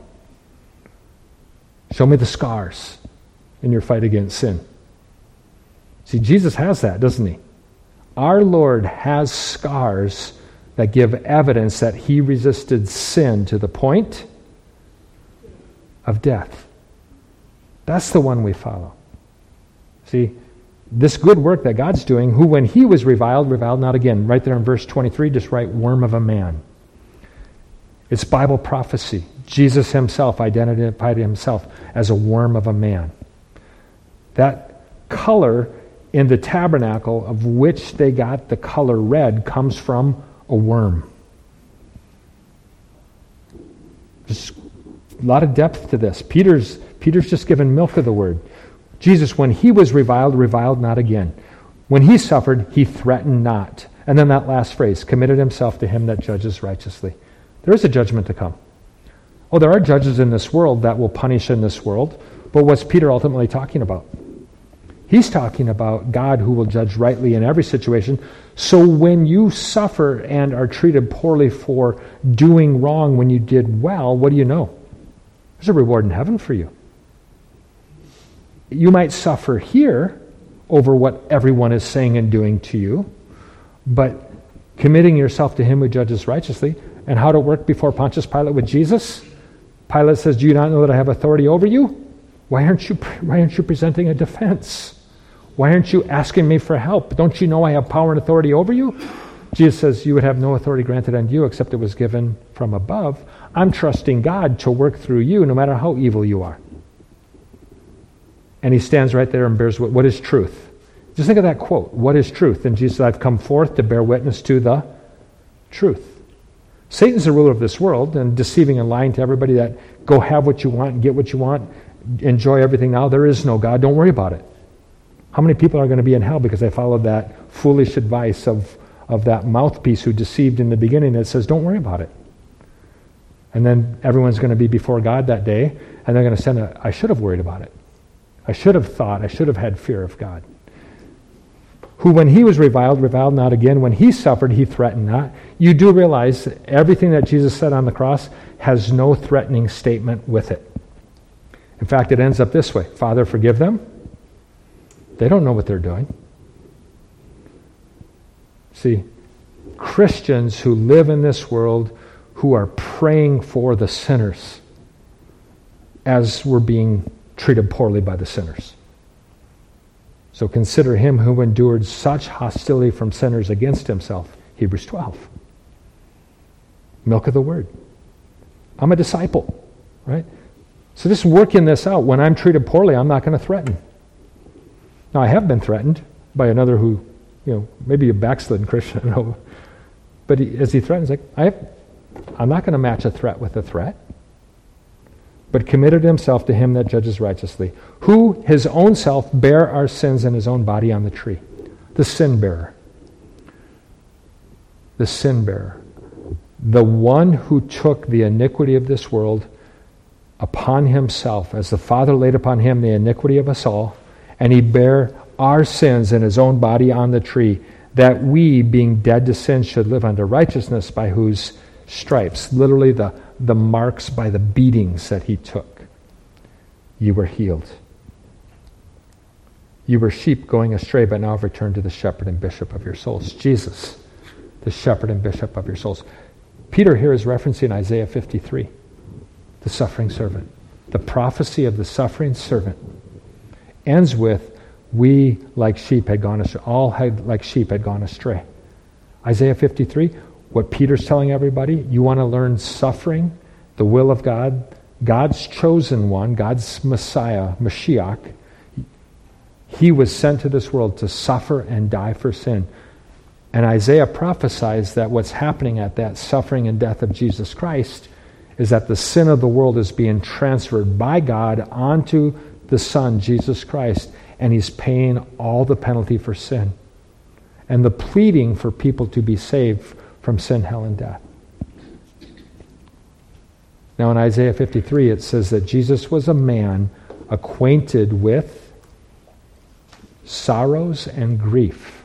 Show me the scars in your fight against sin. See, Jesus has that, doesn't he? Our Lord has scars that give evidence that he resisted sin to the point of death. That's the one we follow. See, this good work that God's doing, who when he was reviled, reviled not again. Right there in verse twenty-three, just write worm of a man. It's Bible prophecy. Jesus himself identified himself as a worm of a man. That color in the tabernacle of which they got the color red comes from a worm. There's a lot of depth to this. Peter's, Peter's just given milk of the word. Jesus, when he was reviled, reviled not again. When he suffered, he threatened not. And then that last phrase, committed himself to him that judges righteously. There is a judgment to come. Oh, there are judges in this world that will punish in this world, but what's Peter ultimately talking about? He's talking about God who will judge rightly in every situation. So when you suffer and are treated poorly for doing wrong when you did well, what do you know? There's a reward in heaven for you. You might suffer here over what everyone is saying and doing to you, but committing yourself to him who judges righteously. And how to work before Pontius Pilate with Jesus? Pilate says, do you not know that I have authority over you? Why aren't you, why aren't you presenting a defense? Why aren't you asking me for help? Don't you know I have power and authority over you? Jesus says, you would have no authority granted unto you except it was given from above. I'm trusting God to work through you no matter how evil you are. And he stands right there and bears what, what is truth. Just think of that quote, what is truth? And Jesus said, I've come forth to bear witness to the truth. Satan's the ruler of this world and deceiving and lying to everybody that go have what you want and get what you want, enjoy everything now. There is no God. Don't worry about it. How many people are going to be in hell because they followed that foolish advice of, of that mouthpiece who deceived in the beginning that says, don't worry about it. And then everyone's going to be before God that day and they're going to send a, I should have worried about it. I should have thought, I should have had fear of God. Who when he was reviled, reviled not again. When he suffered, he threatened not. You do realize that everything that Jesus said on the cross has no threatening statement with it. In fact, it ends up this way. Father, forgive them. They don't know what they're doing. See, Christians who live in this world who are praying for the sinners as we're being treated poorly by the sinners. So consider him who endured such hostility from sinners against himself. Hebrews twelve. Milk of the word. I'm a disciple, right? So just working this out. When I'm treated poorly, I'm not going to threaten. Now, I have been threatened by another who, you know, maybe a backslidden Christian, I don't know. But he, as he threatens, like, I have, I'm not going to match a threat with a threat. But committed himself to him that judges righteously, who his own self bare our sins in his own body on the tree. The sin bearer. The sin bearer. The one who took the iniquity of this world upon himself, as the Father laid upon him the iniquity of us all, and he bare our sins in his own body on the tree, that we, being dead to sin, should live unto righteousness, by whose stripes, literally the the marks by the beatings that he took, you were healed. You were sheep going astray, but now have returned to the shepherd and bishop of your souls. Jesus, the shepherd and bishop of your souls. Peter here is referencing Isaiah fifty-three, the suffering servant. The prophecy of the suffering servant ends with, we like sheep had gone astray. All had, like sheep had gone astray. Isaiah fifty-three, what Peter's telling everybody, you want to learn suffering, the will of God, God's chosen one, God's Messiah, Mashiach. He was sent to this world to suffer and die for sin. And Isaiah prophesies that what's happening at that suffering and death of Jesus Christ is that the sin of the world is being transferred by God onto the Son, Jesus Christ, and he's paying all the penalty for sin. And the pleading for people to be saved from sin, hell, and death. Now in Isaiah fifty-three, it says that Jesus was a man acquainted with sorrows and grief.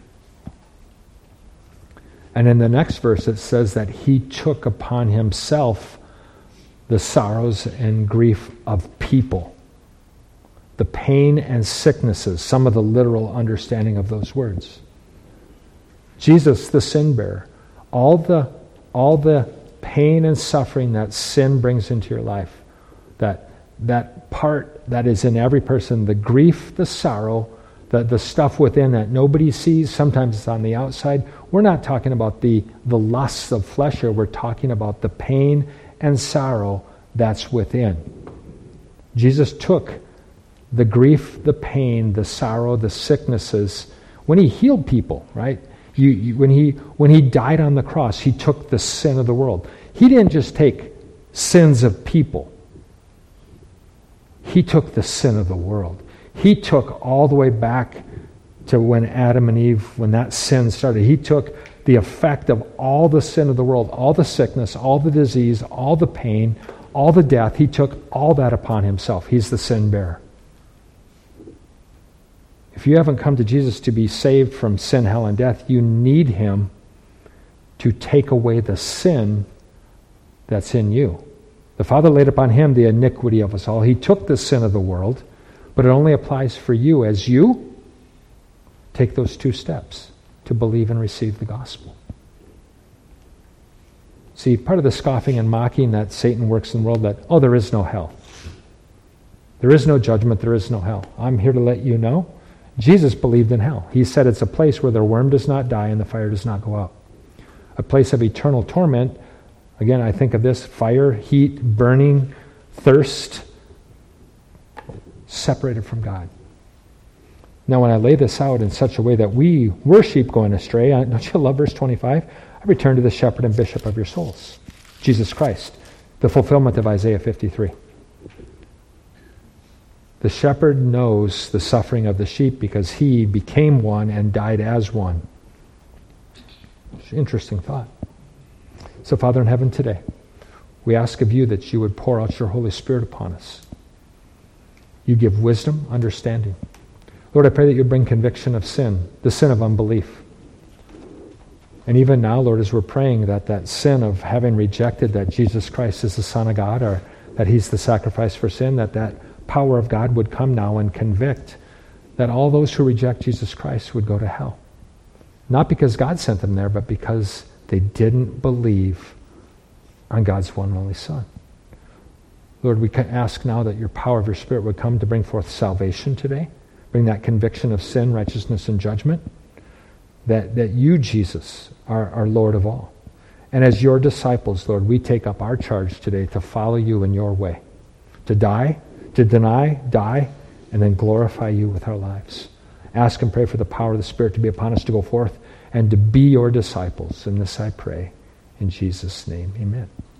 And in the next verse, it says that he took upon himself the sorrows and grief of people, the pain and sicknesses, some of the literal understanding of those words. Jesus, the sin bearer, all the all the pain and suffering that sin brings into your life, that that part that is in every person, the grief, the sorrow, the, the stuff within that nobody sees, sometimes it's on the outside. We're not talking about the, the lusts of flesh here, we're talking about the pain and sorrow that's within. Jesus took the grief, the pain, the sorrow, the sicknesses, when he healed people, right? You, you, when he when he died on the cross, he took the sin of the world. He didn't just take sins of people. He took the sin of the world. He took all the way back to when Adam and Eve, when that sin started. He took the effect of all the sin of the world, all the sickness, all the disease, all the pain, all the death. He took all that upon himself. He's the sin bearer. If you haven't come to Jesus to be saved from sin, hell, and death, you need him to take away the sin that's in you. The Father laid upon him the iniquity of us all. He took the sin of the world, but it only applies for you as you take those two steps to believe and receive the gospel. See, part of the scoffing and mocking that Satan works in the world, that, oh, there is no hell. There is no judgment, there is no hell. I'm here to let you know, Jesus believed in hell. He said it's a place where the worm does not die and the fire does not go out. A place of eternal torment. Again, I think of this: fire, heat, burning, thirst, separated from God. Now, when I lay this out in such a way that we were sheep going astray, don't you love verse twenty-five? I return to the shepherd and bishop of your souls, Jesus Christ, the fulfillment of Isaiah fifty-three. The shepherd knows the suffering of the sheep because he became one and died as one. Interesting thought. So, Father in heaven, today, we ask of you that you would pour out your Holy Spirit upon us. You give wisdom, understanding. Lord, I pray that you bring conviction of sin, the sin of unbelief. And even now, Lord, as we're praying that that sin of having rejected that Jesus Christ is the Son of God, or that he's the sacrifice for sin, that that power of God would come now and convict that all those who reject Jesus Christ would go to hell. Not because God sent them there, but because they didn't believe on God's one and only Son. Lord, we can ask now that your power of your Spirit would come to bring forth salvation today, bring that conviction of sin, righteousness, and judgment, that, that you, Jesus, are our Lord of all. And as your disciples, Lord, we take up our charge today to follow you in your way, to die, to deny, die, and then glorify you with our lives. Ask and pray for the power of the Spirit to be upon us to go forth and to be your disciples. And this I pray in Jesus' name. Amen.